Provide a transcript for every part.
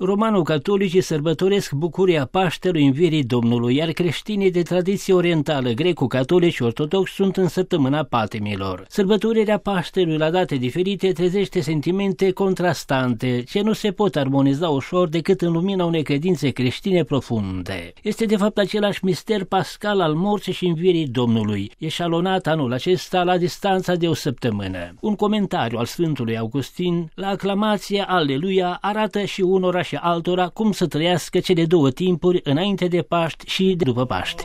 Romano-catolicii sărbătoresc bucuria Paștelui Învierii Domnului, iar creștinii de tradiție orientală, greco-catolici și ortodoxi sunt în săptămâna patimilor. Sărbătorirea Paștelui la date diferite trezește sentimente contrastante, ce nu se pot armoniza ușor decât în lumina unei credințe creștine profunde. Este de fapt același mister pascal al morții și învierii Domnului, eșalonat anul acesta la distanța de o săptămână. Un comentariu al Sfântului Augustin la aclamația Aleluia arată și unora și altora cum să trăiască cele două timpuri înainte de Paști și de după Paști.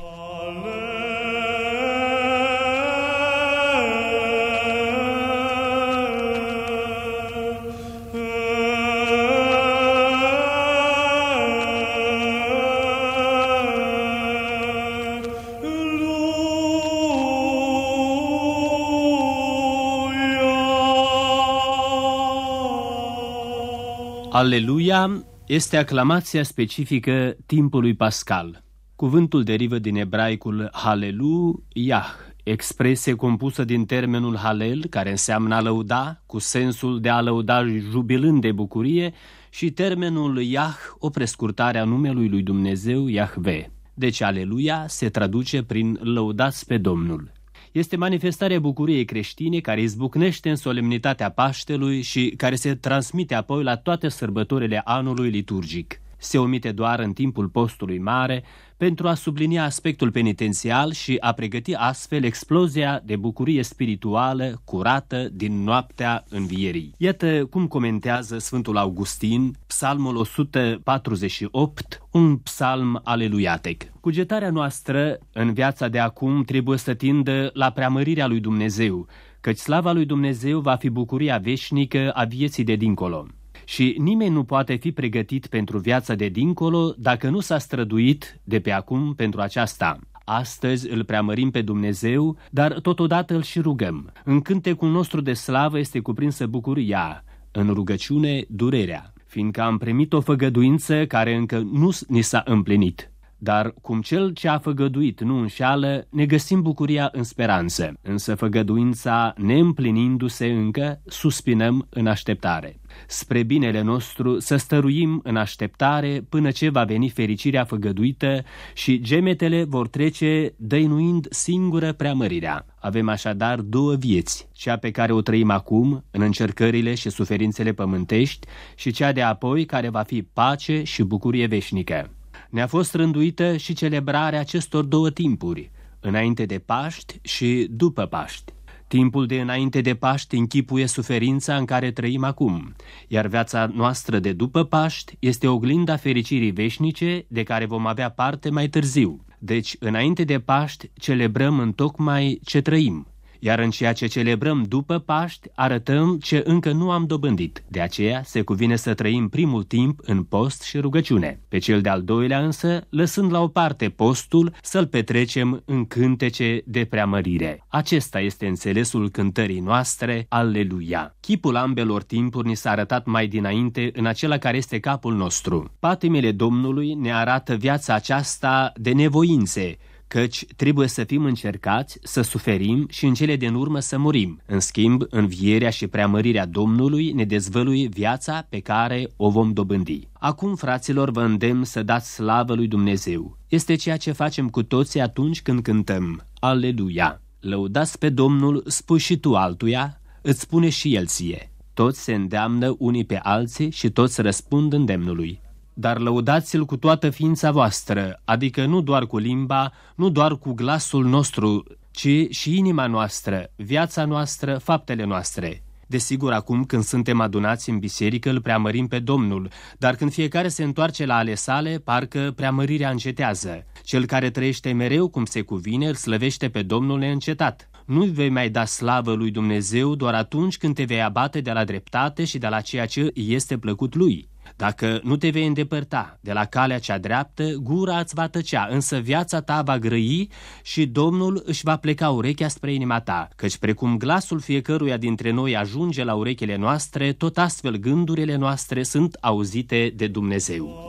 Aleluia este aclamația specifică timpului pascal. Cuvântul derivă din ebraicul Hallelujah, expresie compusă din termenul Halel, care înseamnă a lăuda, cu sensul de a lăuda jubilând de bucurie, și termenul Iah, o prescurtare a numelui lui Dumnezeu, Iahve. Deci Aleluia se traduce prin lăudați pe Domnul. Este manifestarea bucuriei creștine care izbucnește în solemnitatea Paștelui și care se transmite apoi la toate sărbătorile anului liturgic. Se omite doar în timpul postului mare pentru a sublinia aspectul penitențial și a pregăti astfel explozia de bucurie spirituală curată din noaptea învierii. Iată cum comentează Sfântul Augustin Psalmul 148, un psalm aleluiatec. Cugetarea noastră în viața de acum trebuie să tindă la preamărirea lui Dumnezeu, căci slava lui Dumnezeu va fi bucuria veșnică a vieții de dincolo. Și nimeni nu poate fi pregătit pentru viața de dincolo dacă nu s-a străduit de pe acum pentru aceasta. Astăzi îl preamărim pe Dumnezeu, dar totodată îl și rugăm. În cântecul nostru de slavă este cuprinsă bucuria, în rugăciune durerea, fiindcă am primit o făgăduință care încă nu ni s-a împlinit. Dar cum cel ce a făgăduit nu înșeală, ne găsim bucuria în speranță. Însă făgăduința neîmplinindu-se încă, suspinăm în așteptare. Spre binele nostru să stăruim în așteptare până ce va veni fericirea făgăduită și gemetele vor trece dăinuind singură preamărirea. Avem așadar două vieți, cea pe care o trăim acum în încercările și suferințele pământești și cea de apoi care va fi pace și bucurie veșnică. Ne-a fost rânduită și celebrarea acestor două timpuri, înainte de Paști și după Paști. Timpul de înainte de Paști închipuie suferința în care trăim acum, iar viața noastră de după Paști este oglinda fericirii veșnice de care vom avea parte mai târziu. Deci, înainte de Paști, celebrăm întocmai ce trăim, iar în ceea ce celebrăm după Paști, arătăm ce încă nu am dobândit. De aceea se cuvine să trăim primul timp în post și rugăciune. Pe cel de-al doilea însă, lăsând la o parte postul, să-l petrecem în cântece de preamărire. Acesta este înțelesul cântării noastre, Aleluia. Chipul ambelor timpuri ni s-a arătat mai dinainte în acela care este capul nostru. Patimile Domnului ne arată viața aceasta de nevoințe, căci trebuie să fim încercați, să suferim și în cele din urmă să murim. În schimb, învierea și preamărirea Domnului ne dezvăluie viața pe care o vom dobândi. Acum, fraților, vă îndemn să dați slavă lui Dumnezeu. Este ceea ce facem cu toții atunci când cântăm Aleluia. Lăudați pe Domnul, spui și tu altuia, îți spune și el ție. Toți se îndeamnă unii pe alții și toți răspund îndemnului. Dar lăudați-l cu toată ființa voastră, adică nu doar cu limba, nu doar cu glasul nostru, ci și inima noastră, viața noastră, faptele noastre. Desigur, acum când suntem adunați în biserică, îl preamărim pe Domnul, dar când fiecare se întoarce la ale sale, parcă preamărirea încetează. Cel care trăiește mereu cum se cuvine, îl slăvește pe Domnul neîncetat. Nu-i vei mai da slavă lui Dumnezeu doar atunci când te vei abate de la dreptate și de la ceea ce îi este plăcut lui. Dacă nu te vei îndepărta de la calea cea dreaptă, gura îți va tăcea, însă viața ta va grăi și Domnul își va pleca urechea spre inima ta, căci precum glasul fiecăruia dintre noi ajunge la urechile noastre, tot astfel gândurile noastre sunt auzite de Dumnezeu.